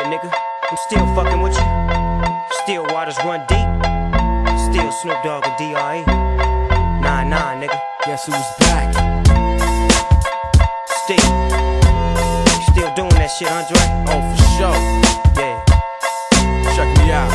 Yeah, nigga, I'm still fucking with you. Still waters run deep. Still Snoop Dogg and D.R.E. Nah, nigga. Guess who's back? Still doing that shit, Andre? Oh, for sure. Yeah. Check me out.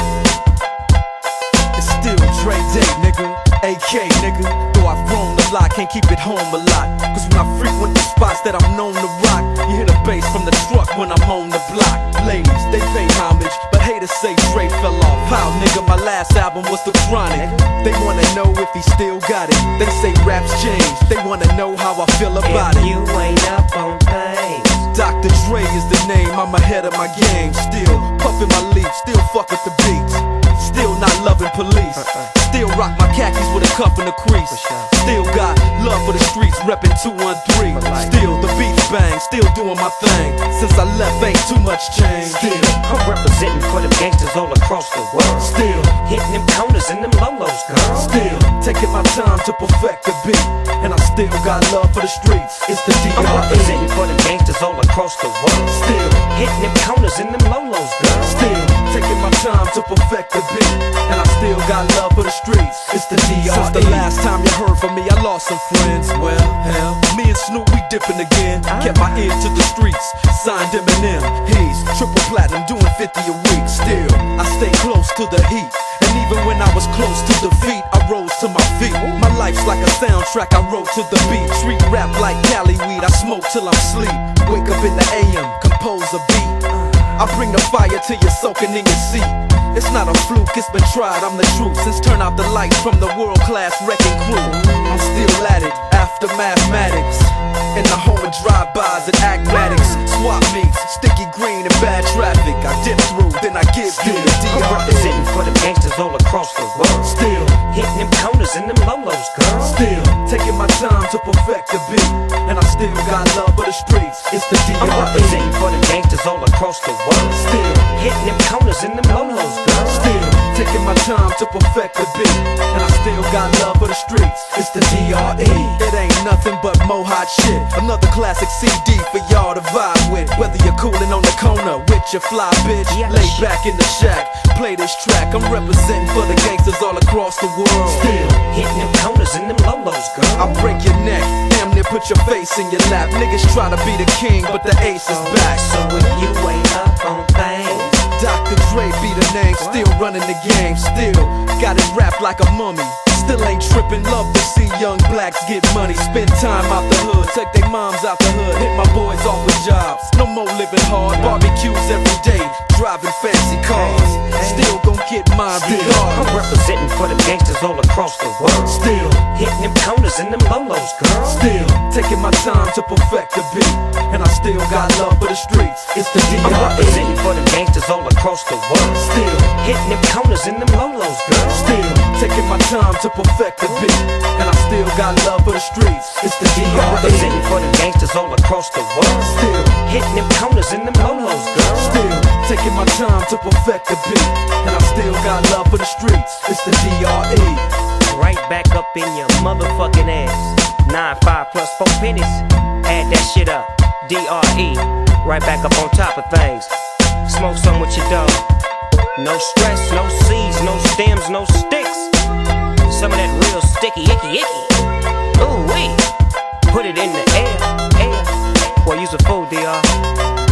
It's still Dre Day, nigga. AK, nigga. Though I've grown a lot, can't keep it home a lot. Cause when I frequent the spots that I'm known to rock, you hear the bass from the truck when I'm on the block. Ladies, they pay homage, but haters say Dre fell off. How, nigga, my last album was The Chronic. They wanna know if he still got it. They say raps changed, they wanna know how I feel about If it. you ain't up on things, Dr. Dre is the name, I'm ahead of my game. Still puffin' my leaf, still fuck with the beats. Still not loving police. Still rock my khakis with a cuff and a crease. Still got love for the streets, reppin' 213. Still the beats bang, still doing my thing. Since I left, ain't too much change. Still, I'm representing for them gangsters all across the world. still, Hitting them corners and them lolos, girl. still taking my time to perfect the beat. And I still got love for the streets. It's the I'm D.R.E. representing for them gangsters all across the world. Still, Hitting them corners and them lolos, girl. still taking my time to perfect the beat. And I still got love for the streets. It's the D.R.E. Since the last time you heard from me, I lost some friends. Well, hell, me and Snoop, we dipping again. Kept my ear to the streets, signed Eminem. He's triple platinum, doing 50 a week. Still, I stay close to the heat. And even when I was close to defeat, I rose to my feet. My life's like a soundtrack, I wrote to the beat. Street rap like Cali weed, I smoke till I'm sleep. Wake up in the AM, compose a beat. I bring the fire till you're soaking in your seat. It's not a fluke, it's been tried, I'm the truth. Since turn out the lights from the world-class wrecking crew, I'm still at it, after mathematics. In the home of drive-bys and acmatics. Swap meets, sticky green and bad traffic. I dip through, then I give you the I'm D.R.E. representing for them gangsters all across the world. Still, Hitting them corners and them lolos, girl. still taking my time to perfect the beat. And I still got love for the streets. It's the I'm D.R.E. representing for them gangsters all across the world. Still, Hitting them corners and them lolos, girl. still taking my time to perfect the beat. And I still got love for the streets. It's the D.R.E. It ain't nothing but mohawk shit. Another classic CD for y'all to vibe with. Whether you're coolin' on the corner with your fly bitch, Yeah. lay back in the shack, play this track. I'm representing for the gangsters all across the world. Still, Hitting them corners and them lolos, girl. I break your neck, damn near put your face in your lap. Niggas try to be the king, but the ace is back. So if you ain't up on things, Dr. Dre be the name, still running the game, still got it wrapped like a mummy. Still ain't trippin', love to see young blacks get money. Spend time out the hood, take their moms out the hood. Hit my boys off with jobs, no more living hard. Barbecues every day, driving fancy cars. Still gon' get mine I'm regardless. representing for them gangsters all across the world. Still, Hitting them corners and them lolos, girl. still taking my time to perfect the beat. And I still got love for the streets. It's the I'm D.R.E. representing for them gangsters all across the world. Still, Hitting them corners and them lolos, girl. still taking my time to perfect the beat. And I still got love for the streets. It's the I'm D.R.E. representing for them gangsters all across the world. Still, Hitting them corners and them lolos, girl. still taking my time to perfect the beat. And I still got love for the streets. It's the D.R.E. Right back up in your motherfucking ass. 9-5 plus 4 pennies. Add that shit up. D.R.E. Right back up on top of things. Smoke some with your dog. No stress, no seeds, no stems, no sticks. Some of that real sticky, icky. Ooh wee. Put it in the air. Boy, you's a fool, D.R.